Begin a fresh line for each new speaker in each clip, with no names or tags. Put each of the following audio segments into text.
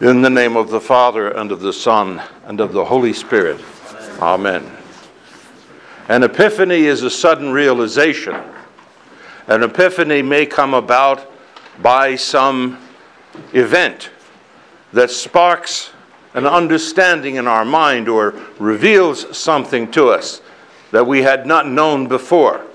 In the name of the Father, and of the Son, and of the Holy Spirit. Amen. An epiphany is a sudden realization. An epiphany may come about by some event that sparks an understanding in our mind or reveals something to us that we had not known before.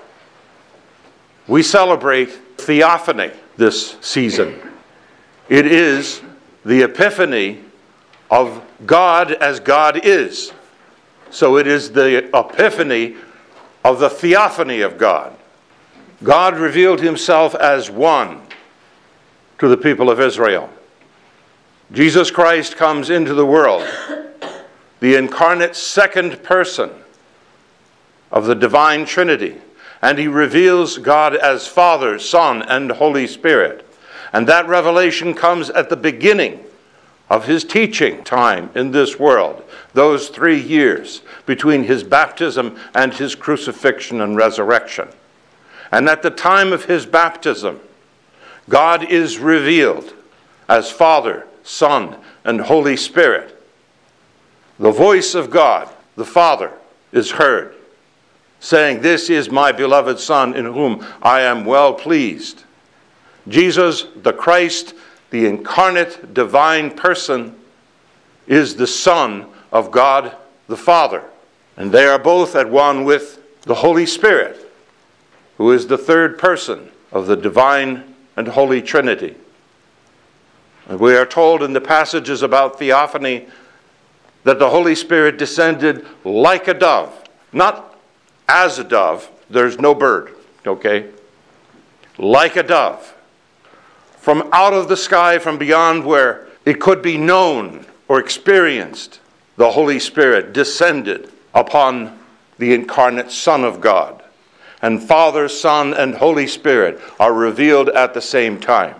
We celebrate Theophany this season. It is the epiphany of God as God is. So it is the epiphany of the theophany of God. God revealed himself as one to the people of Israel. Jesus Christ comes into the world, the incarnate second person of the divine Trinity, and he reveals God as Father, Son, and Holy Spirit. And that revelation comes at the beginning of his teaching time in this world, those 3 years between his baptism and his crucifixion and resurrection. And at the time of his baptism, God is revealed as Father, Son, and Holy Spirit. The voice of God, the Father, is heard, saying, "This is my beloved Son, in whom I am well pleased." Jesus, the Christ, the incarnate divine person, is the Son of God the Father. And they are both at one with the Holy Spirit, who is the third person of the divine and holy Trinity. And we are told in the passages about theophany that the Holy Spirit descended like a dove. Not as a dove. There's no bird, okay? Like a dove. From out of the sky, from beyond where it could be known or experienced, the Holy Spirit descended upon the incarnate Son of God. And Father, Son, and Holy Spirit are revealed at the same time.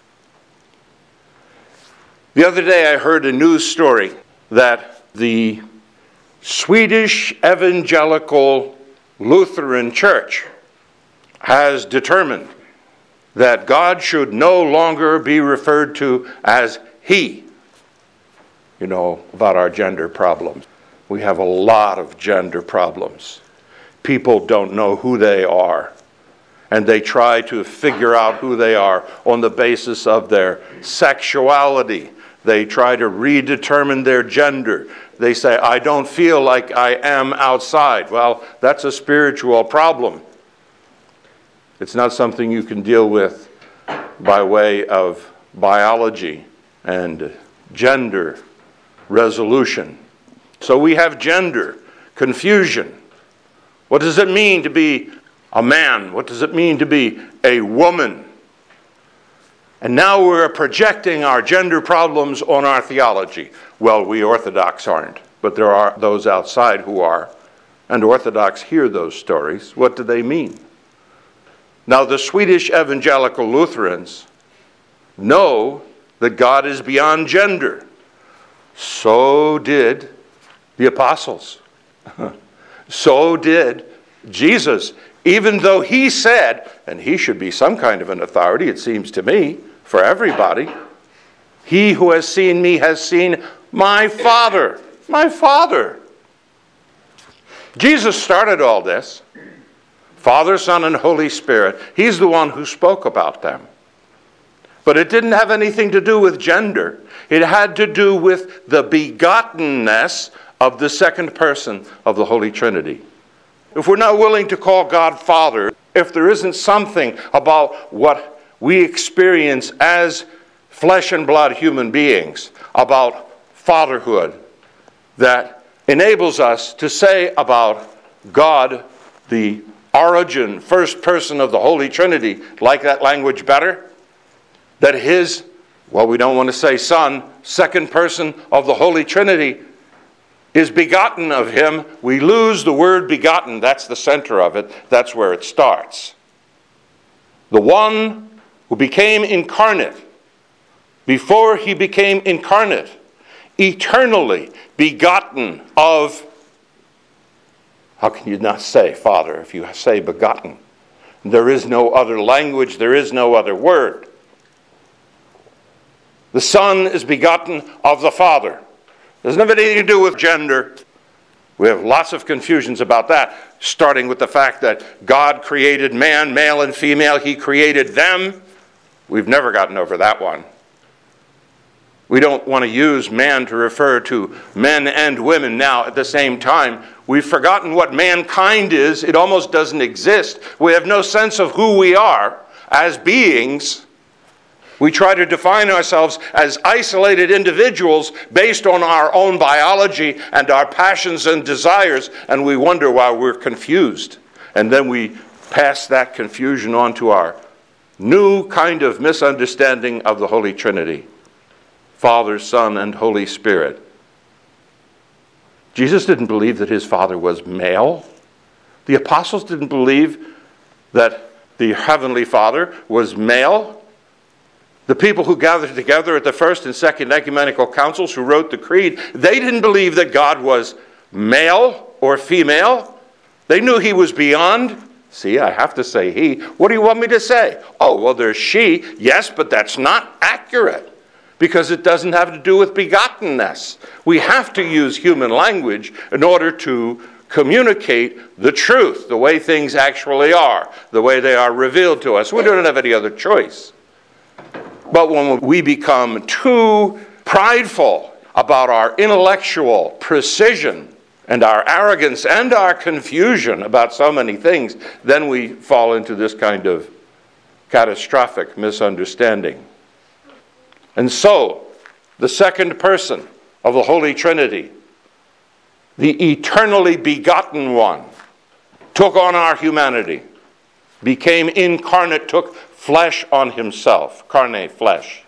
The other day I heard a news story that the Swedish Evangelical Lutheran Church has determined that God should no longer be referred to as He. You know about our gender problems. We have a lot of gender problems. People don't know who they are, and they try to figure out who they are on the basis of their sexuality. They try to redetermine their gender. They say, "I don't feel like I am outside." Well, that's a spiritual problem. It's not something you can deal with by way of biology and gender resolution. So we have gender confusion. What does it mean to be a man? What does it mean to be a woman? And now we're projecting our gender problems on our theology. Well, we Orthodox aren't, but there are those outside who are. And Orthodox hear those stories. What do they mean? Now, the Swedish Evangelical Lutherans know that God is beyond gender. So did the apostles. So did Jesus. Even though he said, and he should be some kind of an authority, it seems to me, for everybody, "He who has seen me has seen my Father." My Father. Jesus started all this. Father, Son, and Holy Spirit. He's the one who spoke about them. But it didn't have anything to do with gender. It had to do with the begottenness of the second person of the Holy Trinity. If we're not willing to call God Father, if there isn't something about what we experience as flesh and blood human beings, about fatherhood, that enables us to say about God, the origin, first person of the Holy Trinity, like that language better? That his, well, we don't want to say Son, second person of the Holy Trinity, is begotten of him. We lose the word begotten. That's the center of it. That's where it starts. The one who became incarnate, before he became incarnate, eternally begotten of, how can you not say Father if you say begotten? There is no other language, there is no other word. The Son is begotten of the Father. Doesn't have anything to do with gender. We have lots of confusions about that, starting with the fact that God created man, male and female. He created them. We've never gotten over that one. We don't want to use man to refer to men and women now at the same time. We've forgotten what mankind is. It almost doesn't exist. We have no sense of who we are as beings. We try to define ourselves as isolated individuals based on our own biology and our passions and desires, and we wonder why we're confused. And then we pass that confusion on to our new kind of misunderstanding of the Holy Trinity. Father, Son, and Holy Spirit. Jesus didn't believe that his Father was male. The apostles didn't believe that the Heavenly Father was male. The people who gathered together at the First and Second Ecumenical Councils who wrote the Creed, they didn't believe that God was male or female. They knew he was beyond. See, I have to say he. What do you want me to say? Oh, well, there's she. Yes, but that's not accurate, because it doesn't have to do with begottenness. We have to use human language in order to communicate the truth, the way things actually are, the way they are revealed to us. We don't have any other choice. But when we become too prideful about our intellectual precision and our arrogance and our confusion about so many things, then we fall into this kind of catastrophic misunderstanding. And so, the second person of the Holy Trinity, the eternally begotten one, took on our humanity, became incarnate, took flesh on himself, carne, flesh.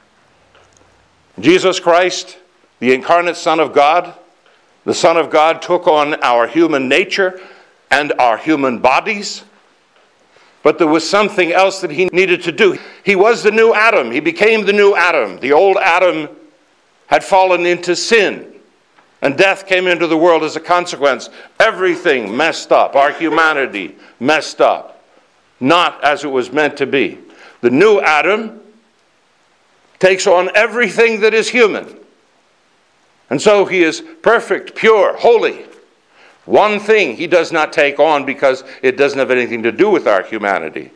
Jesus Christ, the incarnate Son of God, the Son of God took on our human nature and our human bodies. But there was something else that he needed to do. He was the new Adam. He became the new Adam. The old Adam had fallen into sin, and death came into the world as a consequence. Everything messed up. Our humanity messed up. Not as it was meant to be. The new Adam takes on everything that is human. And so he is perfect, pure, holy. One thing he does not take on because it doesn't have anything to do with our humanity.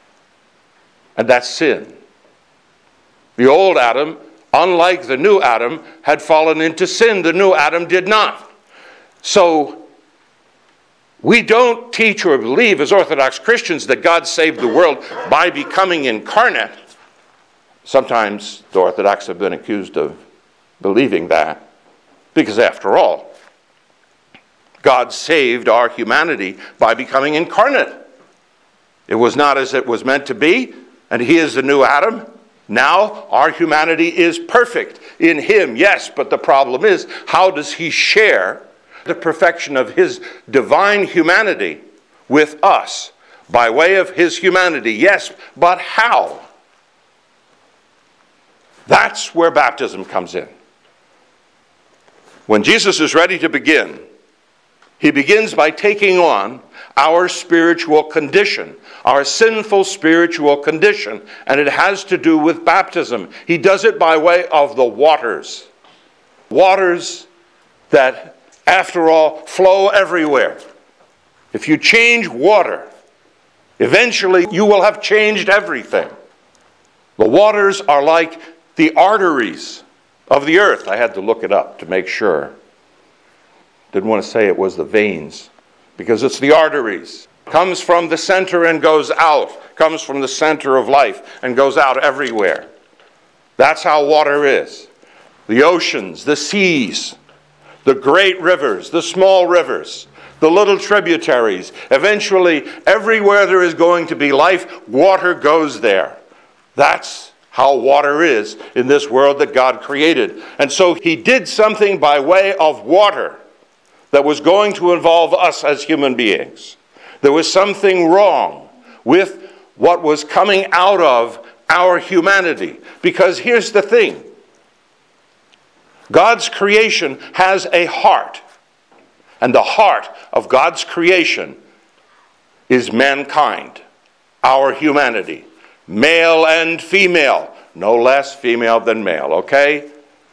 And that's sin. The old Adam, unlike the new Adam, had fallen into sin. The new Adam did not. So we don't teach or believe as Orthodox Christians that God saved the world by becoming incarnate. Sometimes the Orthodox have been accused of believing that, because after all, God saved our humanity by becoming incarnate. It was not as it was meant to be, and he is the new Adam. Now our humanity is perfect in him, yes, but the problem is, how does he share the perfection of his divine humanity with us by way of his humanity? Yes, but how? That's where baptism comes in. When Jesus is ready to begin, he begins by taking on our spiritual condition, our sinful spiritual condition, and it has to do with baptism. He does it by way of the waters. Waters that, after all, flow everywhere. If you change water, eventually you will have changed everything. The waters are like the arteries of the earth. I had to look it up to make sure. Didn't want to say it was the veins, because it's the arteries. Comes from the center and goes out. Comes from the center of life and goes out everywhere. That's how water is. The oceans, the seas, the great rivers, the small rivers, the little tributaries. Eventually, everywhere there is going to be life, water goes there. That's how water is in this world that God created. And so he did something by way of water that was going to involve us as human beings. There was something wrong with what was coming out of our humanity. Because here's the thing. God's creation has a heart. And the heart of God's creation is mankind, our humanity. Male and female, no less female than male, okay?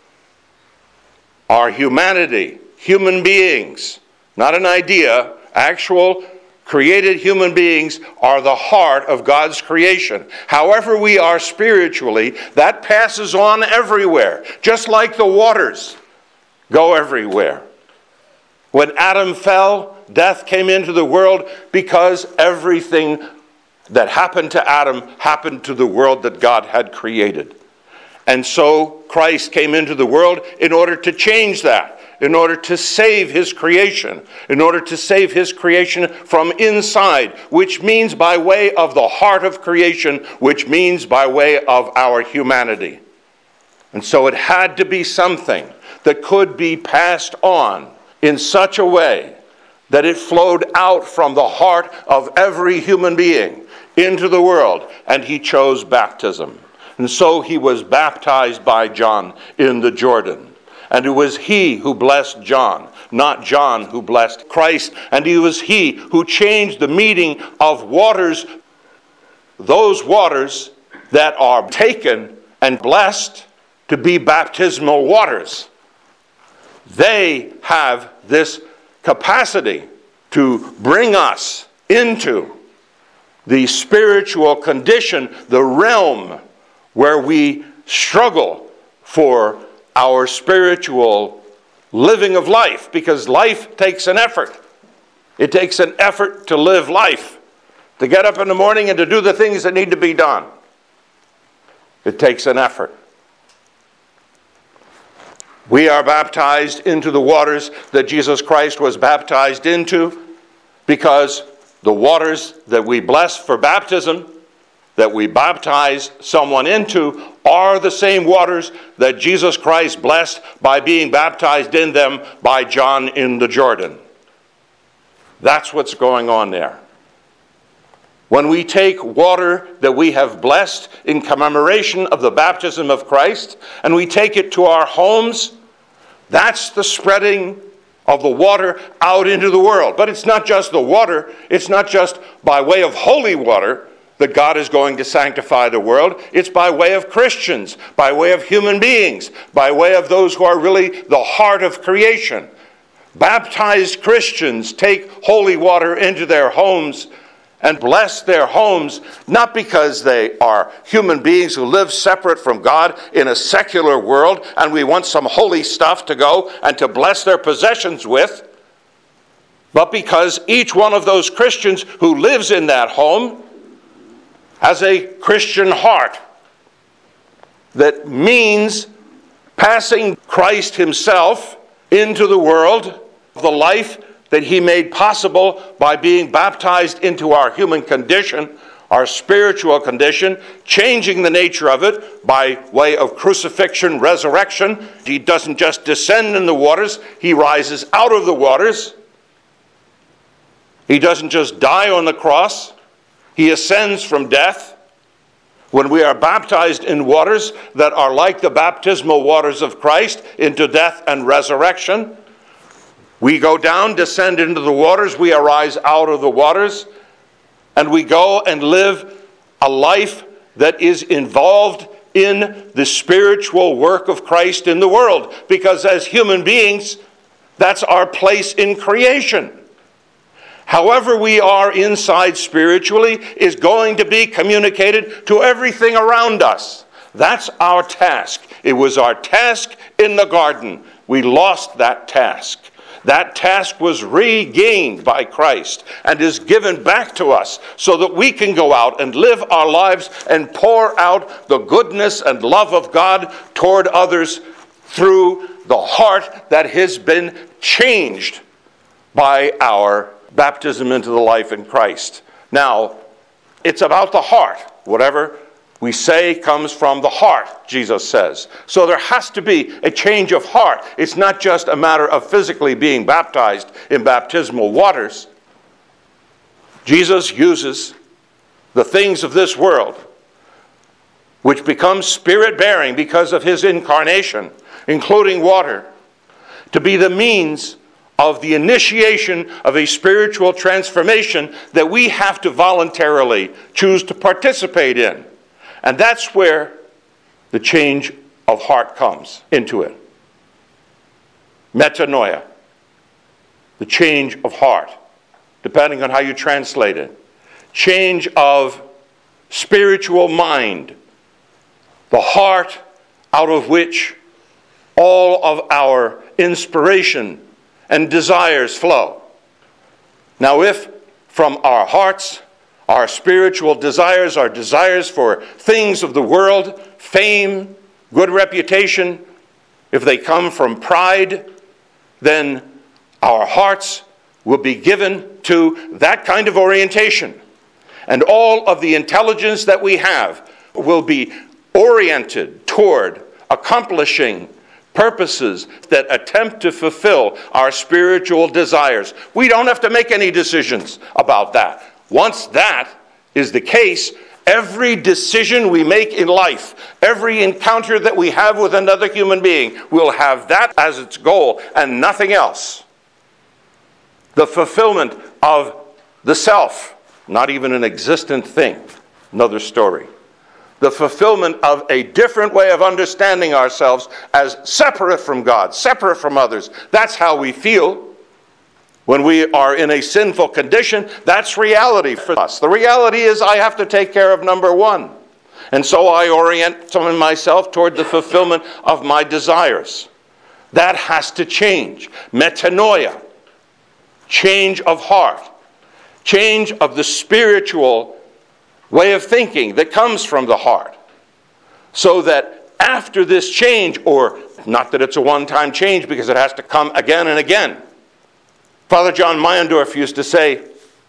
Our humanity, human beings, not an idea, actual created human beings are the heart of God's creation. However we are spiritually, that passes on everywhere, just like the waters go everywhere. When Adam fell, death came into the world because everything that happened to Adam happened to the world that God had created. And so Christ came into the world in order to change that, in order to save his creation, in order to save his creation from inside, which means by way of the heart of creation, which means by way of our humanity. And so it had to be something that could be passed on in such a way that it flowed out from the heart of every human being into the world, and he chose baptism. And so he was baptized by John in the Jordan. And it was he who blessed John, not John who blessed Christ. And it was he who changed the meaning of waters, those waters that are taken and blessed, to be baptismal waters. They have this capacity to bring us into the spiritual condition, the realm where we struggle for our spiritual living of life, because life takes an effort. It takes an effort to live life, to get up in the morning and to do the things that need to be done. It takes an effort. We are baptized into the waters that Jesus Christ was baptized into, because the waters that we bless for baptism, that we baptize someone into, are the same waters that Jesus Christ blessed by being baptized in them by John in the Jordan. That's what's going on there. When we take water that we have blessed in commemoration of the baptism of Christ, and we take it to our homes, that's the spreading of the water out into the world. But it's not just the water. It's not just by way of holy water that God is going to sanctify the world. It's by way of Christians, by way of human beings, by way of those who are really the heart of creation. Baptized Christians take holy water into their homes and bless their homes, not because they are human beings who live separate from God in a secular world and we want some holy stuff to go and to bless their possessions with, but because each one of those Christians who lives in that home has a Christian heart that means passing Christ himself into the world, the life that he made possible by being baptized into our human condition, our spiritual condition, changing the nature of it by way of crucifixion, resurrection. He doesn't just descend in the waters, he rises out of the waters. He doesn't just die on the cross, he ascends from death. When we are baptized in waters that are like the baptismal waters of Christ into death and resurrection, we go down, descend into the waters, we arise out of the waters, and we go and live a life that is involved in the spiritual work of Christ in the world. Because as human beings, that's our place in creation. However we are inside spiritually is going to be communicated to everything around us. That's our task. It was our task in the garden. We lost that task. That task was regained by Christ and is given back to us so that we can go out and live our lives and pour out the goodness and love of God toward others through the heart that has been changed by our baptism into the life in Christ. Now, it's about the heart. Whatever we say comes from the heart, Jesus says. So there has to be a change of heart. It's not just a matter of physically being baptized in baptismal waters. Jesus uses the things of this world, which become spirit-bearing because of his incarnation, including water, to be the means of the initiation of a spiritual transformation that we have to voluntarily choose to participate in. And that's where the change of heart comes into it. Metanoia, the change of heart, depending on how you translate it. Change of spiritual mind, the heart out of which all of our inspiration and desires flow. Now, if from our hearts, our spiritual desires, our desires for things of the world, fame, good reputation, if they come from pride, then our hearts will be given to that kind of orientation. And all of the intelligence that we have will be oriented toward accomplishing purposes that attempt to fulfill our spiritual desires. We don't have to make any decisions about that. Once that is the case, every decision we make in life, every encounter that we have with another human being, will have that as its goal and nothing else. The fulfillment of the self, not even an existent thing, another story. The fulfillment of a different way of understanding ourselves as separate from God, separate from others. That's how we feel. When we are in a sinful condition, that's reality for us. The reality is I have to take care of number one. And so I orient myself toward the fulfillment of my desires. That has to change. Metanoia, change of heart, change of the spiritual way of thinking that comes from the heart. So that after this change, or not that it's a one-time change because it has to come again and again. Father John Meyendorff used to say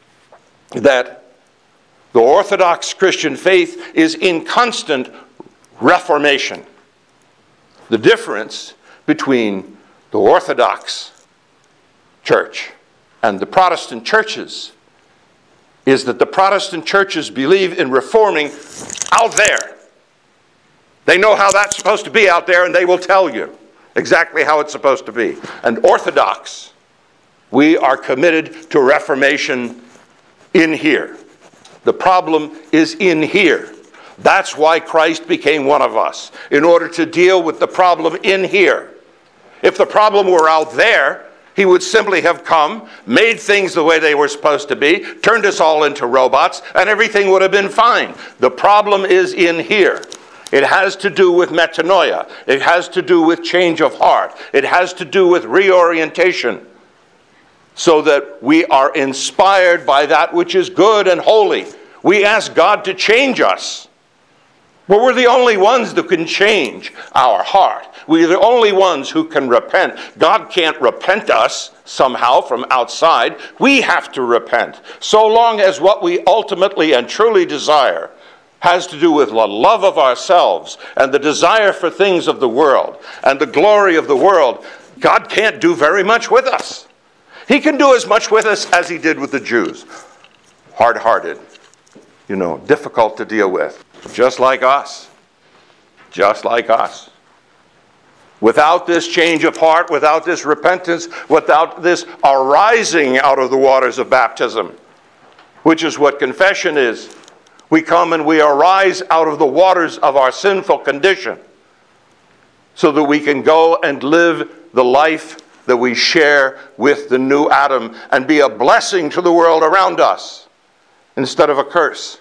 that the Orthodox Christian faith is in constant reformation. The difference between the Orthodox Church and the Protestant churches is that the Protestant churches believe in reforming out there. They know how that's supposed to be out there, and they will tell you exactly how it's supposed to be. And Orthodox, we are committed to reformation in here. The problem is in here. That's why Christ became one of us, in order to deal with the problem in here. If the problem were out there, he would simply have come, made things the way they were supposed to be, turned us all into robots, and everything would have been fine. The problem is in here. It has to do with metanoia. It has to do with change of heart. It has to do with reorientation, so that we are inspired by that which is good and holy. We ask God to change us. But we're the only ones that can change our heart. We're the only ones who can repent. God can't repent us somehow from outside. We have to repent. So long as what we ultimately and truly desire has to do with the love of ourselves and the desire for things of the world and the glory of the world, God can't do very much with us. He can do as much with us as he did with the Jews. Hard-hearted, difficult to deal with. Just like us. Just like us. Without this change of heart, without this repentance, without this arising out of the waters of baptism, which is what confession is, we come and we arise out of the waters of our sinful condition so that we can go and live the life that we share with the new Adam and be a blessing to the world around us instead of a curse.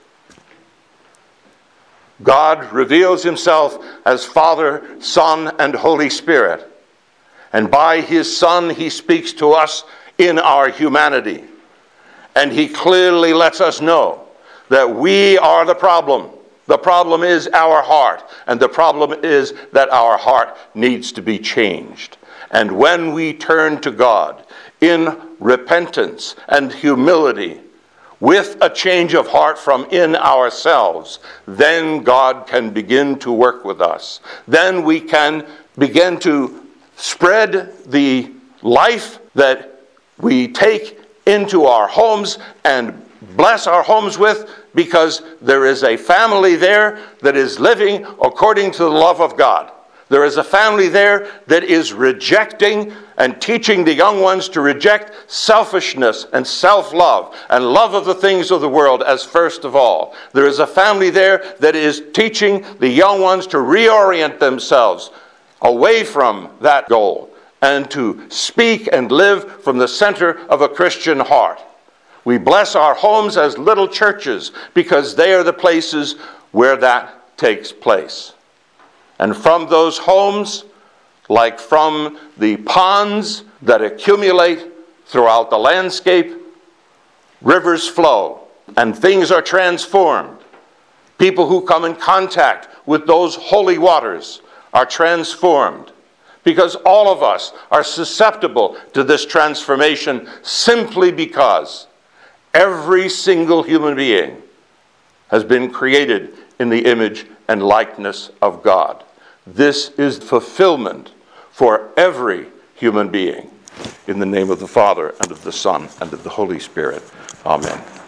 God reveals himself as Father, Son, and Holy Spirit. And by his Son, he speaks to us in our humanity. And he clearly lets us know that we are the problem. The problem is our heart. And the problem is that our heart needs to be changed. And when we turn to God in repentance and humility, with a change of heart from in ourselves, then God can begin to work with us. Then we can begin to spread the life that we take into our homes and bless our homes with, because there is a family there that is living according to the love of God. There is a family there that is rejecting and teaching the young ones to reject selfishness and self-love and love of the things of the world as first of all. There is a family there that is teaching the young ones to reorient themselves away from that goal and to speak and live from the center of a Christian heart. We bless our homes as little churches because they are the places where that takes place. And from those homes, like from the ponds that accumulate throughout the landscape, rivers flow and things are transformed. People who come in contact with those holy waters are transformed, because all of us are susceptible to this transformation simply because every single human being has been created in the image and likeness of God. This is fulfillment for every human being. In the name of the Father, and of the Son, and of the Holy Spirit. Amen.